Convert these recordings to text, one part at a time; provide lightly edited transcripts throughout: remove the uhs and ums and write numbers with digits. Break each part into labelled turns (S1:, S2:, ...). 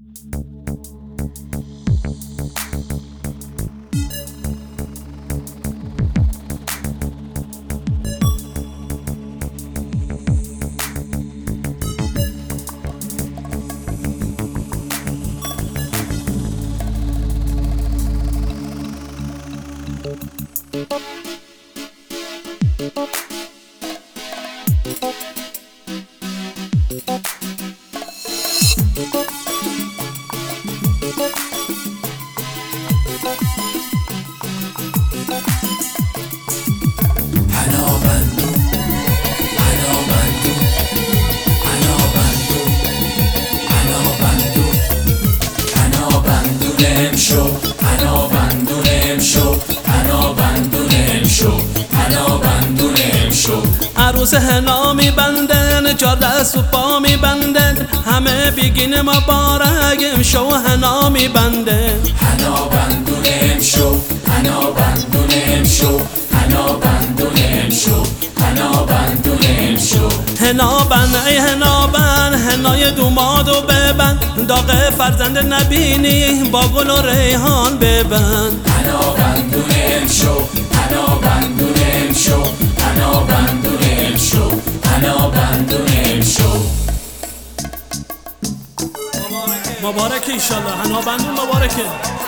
S1: عروس حنا میبندن، 4 دست و پا میبندن، همه بیگین مبارک امشو حنا میبندن.
S2: حنا بندون امشو، حنا بندون امشو، حنا بندون امشو، حنا بندون امشو.
S1: حنا بند ای حنا بند، حنای دومادو ببند، داغ فرزند نبینی با گل و ریحان ببند.
S2: حنا بندون امشو، حنا بندون امشو، حنا بندون امشو، حنا بندون امشو.
S1: مبارکه ایشالله، حنا بندون مبارکه.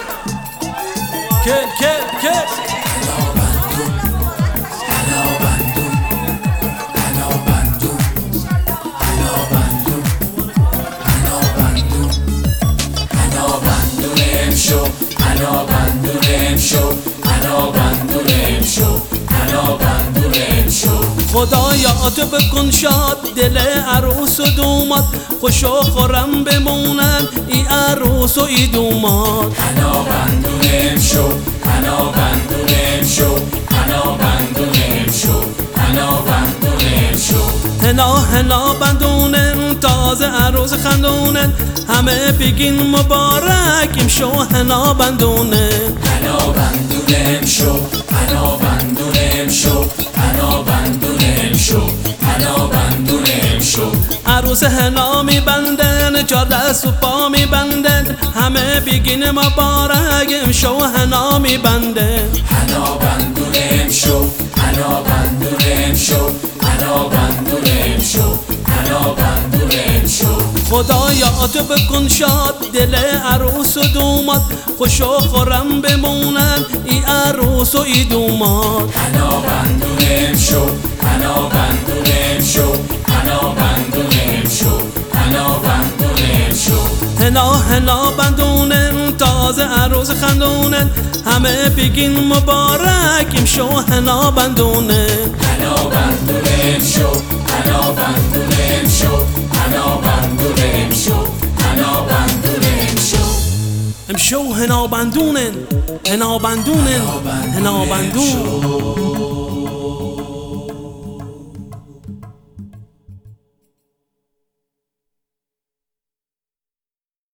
S1: کل کل کل
S2: حنا بندون، حنا بندون، حنا بندون، حنا بندون، حنا بندون، حنا بندون امشو، حنا بندون امشو، حنا بندون امشو، حنا بندون امشو.
S1: خدایا تو بکن شاد دل عروس و دوماد، خوش و خرم بمونن ای عروس و ای دوماد.
S2: حنا بندون امشو، حنا بندون امشو، حنا بندون امشو، حنا بندون امشو.
S1: حنا حنا بندونن تازه عروس خندونن، همه بگین مبارک امشو حنا بندونن.
S2: حنا بندون امشو، حنا بندون امشو، حنا بندون امشو، حنا بندون امشو.
S1: عروس حنا میبندن، 4 دست و پا میبندن، همه بگین مبارک امشو حنا میبندن.
S2: حنا بندون امشو، حنا بندون امشو، حنا بندون امشو، حنا بندون امشو.
S1: خدایا تو بکن شاد دل عروس و دوماد، خوش و خرم بمونن ای عروس و ای دوماد.
S2: حنا بندون امشو، حنا بندون امشو، حنا بندون امشو، حنا بندون امشو.
S1: حنا حنا بندونن تازه عروس خندونن، همه بگین مبارک امشو حنا بندونن.
S2: حنا بندون امشو، حنا بندون امشو، حنا بندون امشو، حنا بندون امشو.
S1: امشو حنا بندونن، حنا بندونن، حنا بندون.